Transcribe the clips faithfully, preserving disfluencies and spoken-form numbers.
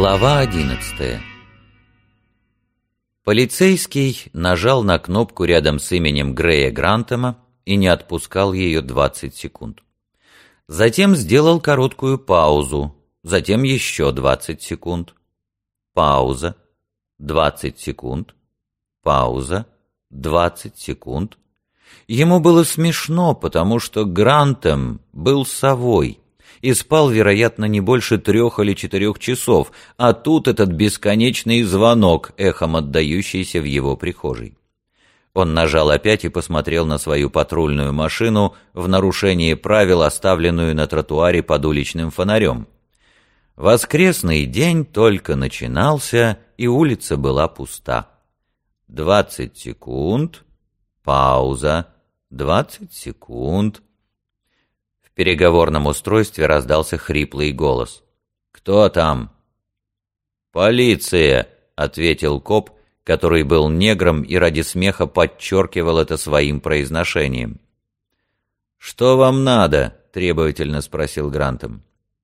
Глава одиннадцатая. Полицейский нажал на кнопку рядом с именем Грея Грантема и не отпускал ее двадцать секунд. Затем сделал короткую паузу, затем еще двадцать секунд. Пауза, двадцать секунд. Пауза, двадцать секунд. Ему было смешно, потому что Грантем был совой и спал, вероятно, не больше трех или четырех часов, а тут этот бесконечный звонок, эхом отдающийся в его прихожей. Он нажал опять и посмотрел на свою патрульную машину в нарушение правил, оставленную на тротуаре под уличным фонарем. Воскресный день только начинался, и улица была пуста. Двадцать секунд. Пауза. Двадцать секунд. В переговорном устройстве раздался хриплый голос. «Кто там?» «Полиция», — ответил коп, который был негром и ради смеха подчеркивал это своим произношением. «Что вам надо?» — требовательно спросил Грантем.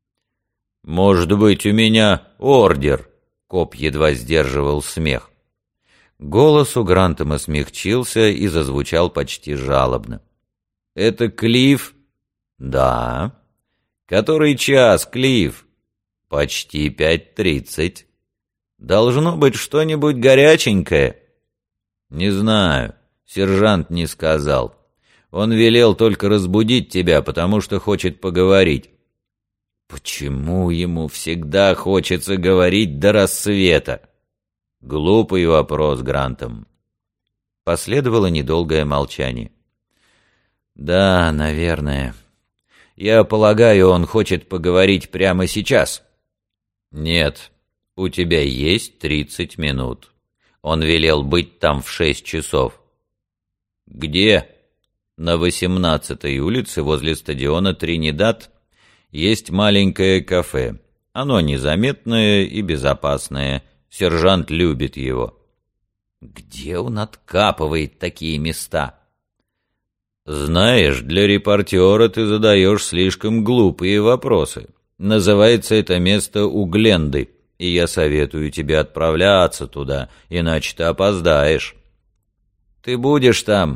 «Может быть, у меня ордер?» — коп едва сдерживал смех. Голос у Грантема смягчился и зазвучал почти жалобно. «Это Клифф?» «Да». «Который час, Клифф?» «Почти пять тридцать». «Должно быть что-нибудь горяченькое?» «Не знаю. Сержант не сказал. Он велел только разбудить тебя, потому что хочет поговорить». «Почему ему всегда хочется говорить до рассвета?» «Глупый вопрос, Грантем». Последовало недолгое молчание. «Да, наверное. Я полагаю, он хочет поговорить прямо сейчас». «Нет, у тебя есть тридцать минут. Он велел быть там в шесть часов». «Где?» «На восемнадцатой улице возле стадиона Тринидад есть маленькое кафе. Оно незаметное и безопасное. Сержант любит его». «Где он откапывает такие места?» «Знаешь, для репортера ты задаешь слишком глупые вопросы. Называется это место у Гленды, и я советую тебе отправляться туда, иначе ты опоздаешь». «Ты будешь там?»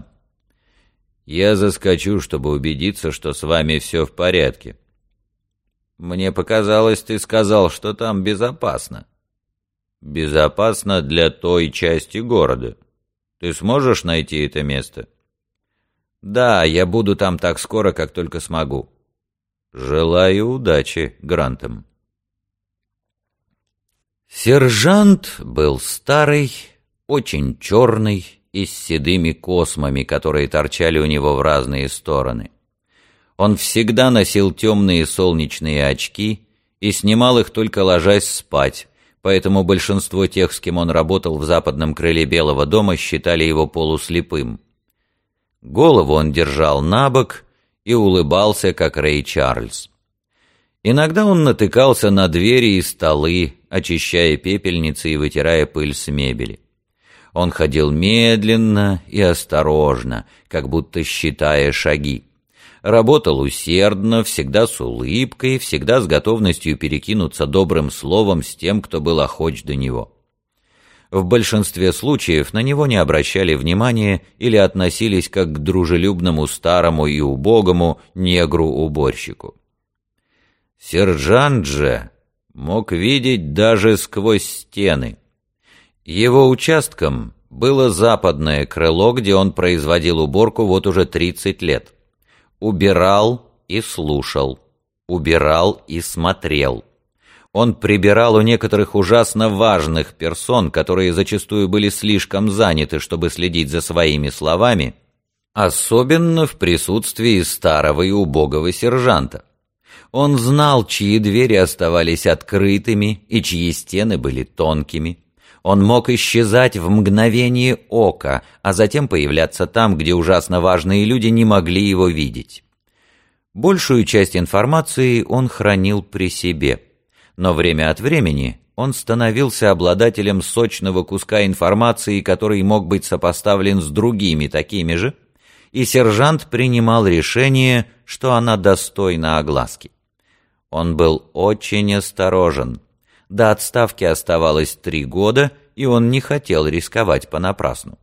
«Я заскочу, чтобы убедиться, что с вами все в порядке». «Мне показалось, ты сказал, что там безопасно». «Безопасно для той части города. Ты сможешь найти это место?» «Да, я буду там так скоро, как только смогу». «Желаю удачи, Грантем». Сержант был старый, очень черный и с седыми космами, которые торчали у него в разные стороны. Он всегда носил темные солнечные очки и снимал их только ложась спать, поэтому большинство тех, с кем он работал в западном крыле Белого дома, считали его полуслепым. Голову он держал набок и улыбался, как Рэй Чарльз. Иногда он натыкался на двери и столы, очищая пепельницы и вытирая пыль с мебели. Он ходил медленно и осторожно, как будто считая шаги. Работал усердно, всегда с улыбкой, всегда с готовностью перекинуться добрым словом с тем, кто был охоч до него. В большинстве случаев на него не обращали внимания или относились как к дружелюбному старому и убогому негру-уборщику. Сержант же мог видеть даже сквозь стены. Его участком было западное крыло, где он производил уборку вот уже тридцать лет. Убирал и слушал, убирал и смотрел. Он прибирал у некоторых ужасно важных персон, которые зачастую были слишком заняты, чтобы следить за своими словами, особенно в присутствии старого и убогого сержанта. Он знал, чьи двери оставались открытыми и чьи стены были тонкими. Он мог исчезать в мгновение ока, а затем появляться там, где ужасно важные люди не могли его видеть. Большую часть информации он хранил при себе, но время от времени он становился обладателем сочного куска информации, который мог быть сопоставлен с другими такими же, и сержант принимал решение, что она достойна огласки. Он был очень осторожен. До отставки оставалось три года, и он не хотел рисковать понапрасну.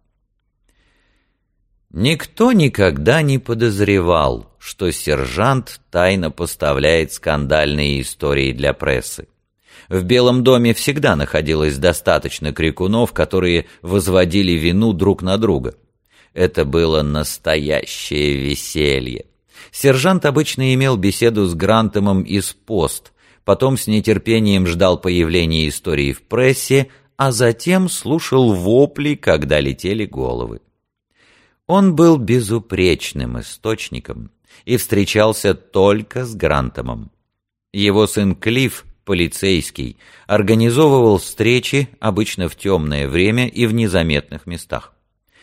Никто никогда не подозревал, что сержант тайно поставляет скандальные истории для прессы. В Белом доме всегда находилось достаточно крикунов, которые возводили вину друг на друга. Это было настоящее веселье. Сержант обычно имел беседу с Грантомом из «Пост», потом с нетерпением ждал появления истории в прессе, а затем слушал вопли, когда летели головы. Он был безупречным источником и встречался только с Грантомом. Его сын Клифф, полицейский, организовывал встречи, обычно в темное время и в незаметных местах.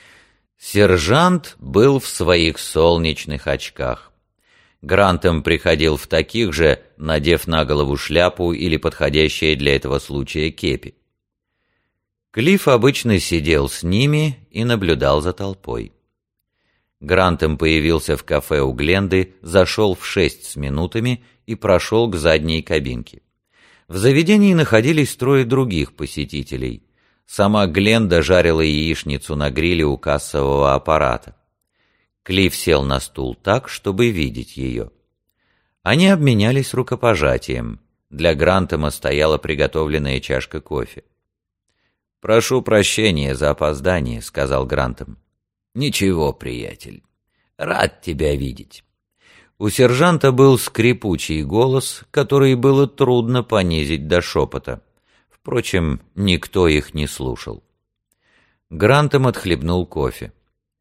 Сержант был в своих солнечных очках. Грантом приходил в таких же, надев на голову шляпу или подходящее для этого случая кепи. Клифф обычно сидел с ними и наблюдал за толпой. Грантом появился в кафе у Гленды, зашел в шесть с минутами и прошел к задней кабинке. В заведении находились трое других посетителей. Сама Гленда жарила яичницу на гриле у кассового аппарата. Клифф сел на стул так, чтобы видеть ее. Они обменялись рукопожатием. Для Грантома стояла приготовленная чашка кофе. «Прошу прощения за опоздание», — сказал Грантом. «Ничего, приятель. Рад тебя видеть». У сержанта был скрипучий голос, который было трудно понизить до шепота. Впрочем, никто их не слушал. Грантом отхлебнул кофе.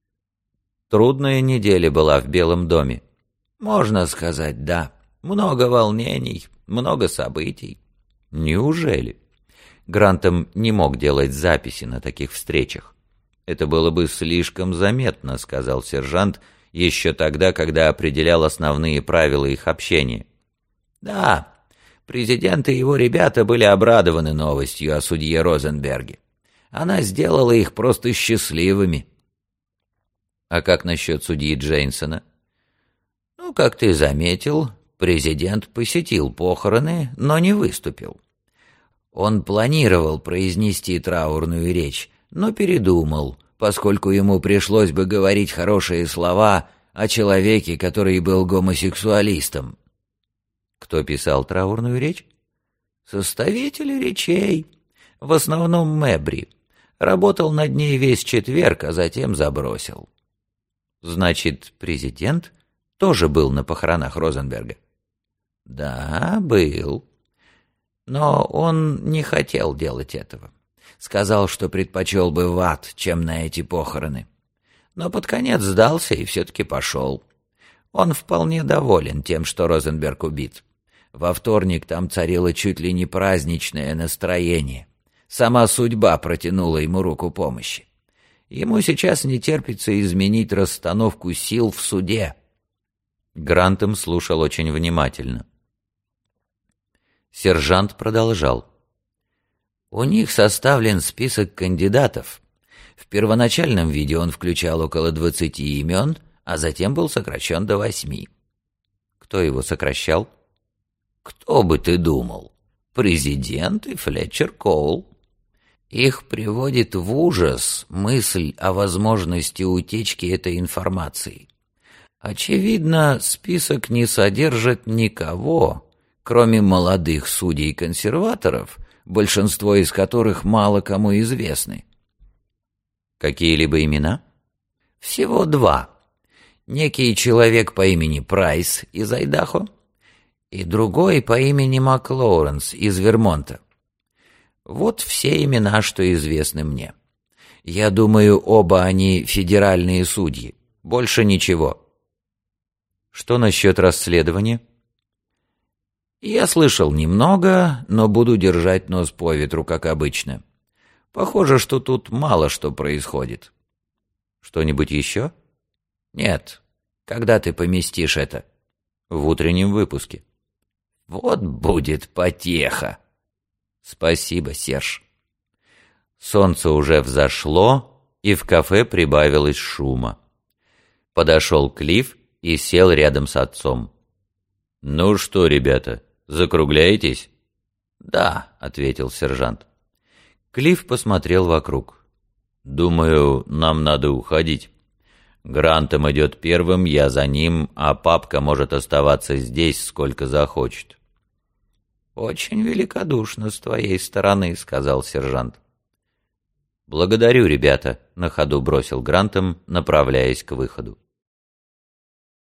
Трудная неделя была в Белом доме. Можно сказать, да. Много волнений, много событий. Неужели? Грантом не мог делать записи на таких встречах. Это было бы слишком заметно, сказал сержант, еще тогда, когда определял основные правила их общения. Да, президент и его ребята были обрадованы новостью о судье Розенберге. Она сделала их просто счастливыми. А как насчет судьи Джейнсона? Ну, как ты заметил, президент посетил похороны, но не выступил. Он планировал произнести траурную речь, но передумал, поскольку ему пришлось бы говорить хорошие слова о человеке, который был гомосексуалистом. Кто писал траурную речь? Составители речей. В основном Мэбри. Работал над ней весь четверг, а затем забросил. Значит, президент тоже был на похоронах Розенберга? Да, был. Но он не хотел делать этого. Сказал, что предпочел бы в ад, чем на эти похороны. Но под конец сдался и все-таки пошел. Он вполне доволен тем, что Розенберг убит. Во вторник там царило чуть ли не праздничное настроение. Сама судьба протянула ему руку помощи. Ему сейчас не терпится изменить расстановку сил в суде. Грантом слушал очень внимательно. Сержант продолжал. У них составлен список кандидатов. В первоначальном виде он включал около двадцати имен, а затем был сокращен до восьми. Кто его сокращал? Кто бы ты думал? Президент и Флетчер Коул. Их приводит в ужас мысль о возможности утечки этой информации. Очевидно, список не содержит никого, кроме молодых судей-консерваторов, большинство из которых мало кому известны. Какие-либо имена? Всего два. Некий человек по имени Прайс из Айдахо и другой по имени Маклоуренс из Вермонта. Вот все имена, что известны мне. Я думаю, оба они федеральные судьи. Больше ничего. Что насчет расследования? Я слышал немного, но буду держать нос по ветру, как обычно. Похоже, что тут мало что происходит. Что-нибудь еще? Нет. Когда ты поместишь это? В утреннем выпуске. Вот будет потеха. Спасибо, Серж. Солнце уже взошло, и в кафе прибавилось шума. Подошел Клифф и сел рядом с отцом. «Ну что, ребята, закругляетесь?» «Да, — ответил сержант. Клифф посмотрел вокруг. «Думаю, нам надо уходить. Грантом идет первым, я за ним, а папка может оставаться здесь сколько захочет». «Очень великодушно с твоей стороны», — сказал сержант. «Благодарю, ребята», — на ходу бросил Грантом, направляясь к выходу.